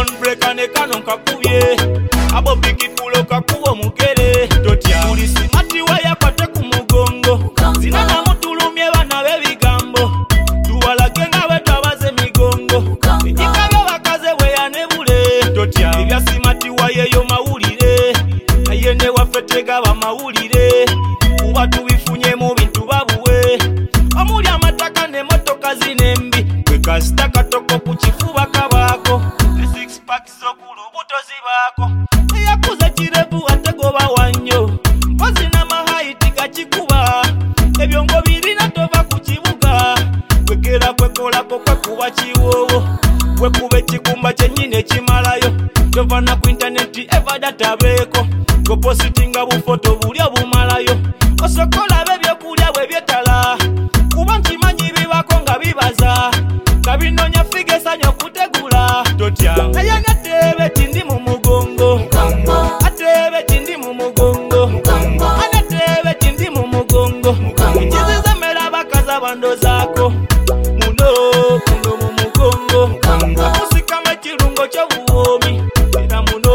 John Breaker ne kano kakubye abo bikipulo kakubo mugere totya tuli simati waya kwate ku mugongo zina na mutulumye bana bebigambo tuwalage ngawe tabaze migongo ejikabe bakaze we yanebule totya ebya simati waye yo mawulire naye ne wafetega ba mawulire kuba tubifunye mu bintu babuwe omuli amataka ne motoka zinembi kwekasita katoko ku kifuba kabako ne six pack z'okulubuto zibako eyakuza kirebu ategoba wanyo mpozi n'amahaiti gakikuba ebyongo birina tova ku kibuga kwekera kwekolako kwekuba kiwowo kwekuba ekikumba kyennyini ekimalayo tovana ku intaneti eva databeeko gopositinga bufoto buli obumalayo osokola bebyokulya bwe byetala kuba nkimanyi bibako nga bibaza nga binonya figesanya okutegula totya naye natebe tindi mu mugongo atebe tindi mu mugongo anatebe tindi mu mugongo ekizizemera bakaza bandozaako muno mu mugongo akusikama ekirungo ky'obuwoomi era muno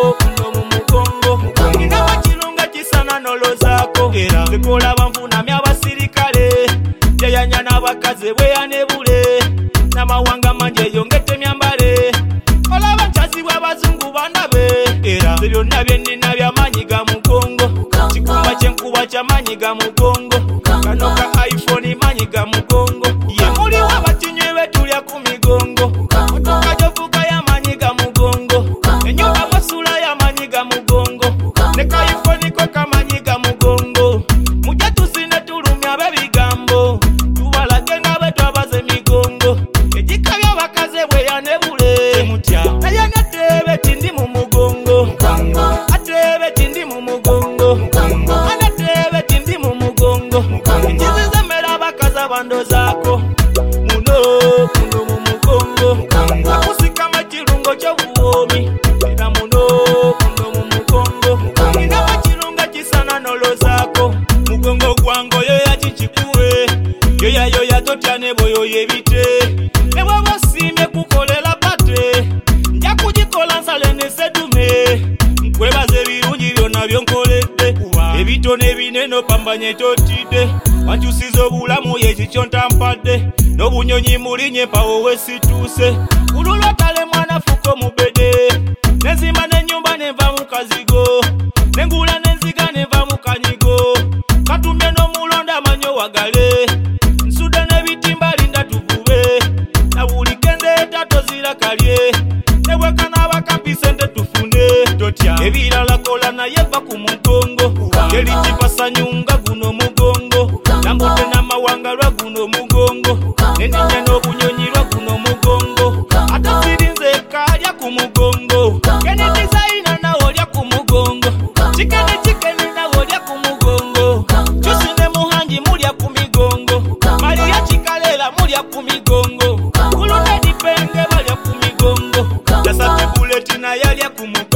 mu mugongo ingaba kirunga kisana nolozaako era zikola banfunamya abasirikale yayanya n'abakazi bwe yanebule n'amawanga mangi eyongete myambale olaba nkyazibwa abazungu bandabe era byonna byennina by'amaanyi ga mugongo kikumba ky'enkuba ky'amaanyi ga mugongo kano ka iphone maanyi ga mugongo ye muliwo abakinywi betulya ku migongo motoka gyovuga y'amaanyi ga mugongo ennyumba masula y'amaanyi ga mugongo ne ka iphone ko kamaanyi ga mugongo mujja tuzine tulumya bebigambo tubalage nga bwe twabaze emigongo ejika by'abakaze bwe yanebule mutya naye natebe tindi mu mugongo atebe tindi mu mugongo anatebe tindi mu mugongo ekizizemera abakazi abandozaako muno mu mugongo akusikama ekirungo ky'obuwoomi era muno mu mugongo ingaba kirunga kisana nolozaako mugongo gwange oyo yakikikuwe yoyayoya totya ne bwoyoyo ebite ne bwaba osiimye kukolera pate nja kugikola nsale ne sedume nkwebaza ebirungi byonna byonkoledde ebitono ebinene opambanye totidde wankyusiza obulamu yekikyo ntampadde n'obunyonyi mulinye mpawo wesituuse kululwatale mwana fuko mubede nenzimba n'ennyumba nenva mu kazigo nengula n'enziga nenva mu kanyigo katumye n'omulonda amanyo wagale nsudde n'ebitimba linda tuvube na buli gendeeta tozira kalye nebweka n'abakampi sente tufune totya ebirala kola naye va ku mugongo eritipasanyunga guno mugongo nambudde n'amawanga lwa guno mugongo neninya n'obunyonyi lwa guno mugongo ate sirinze kalya ku mugongo keni dizayina nawo olya ku mugongo kikeni nawo olya ku mugongo kyusine muhangi mulya ku migongo mariya kikalela mulya ku migongo kulunde dipenge balya ku migongo jasate buleti naye alya ku mugongo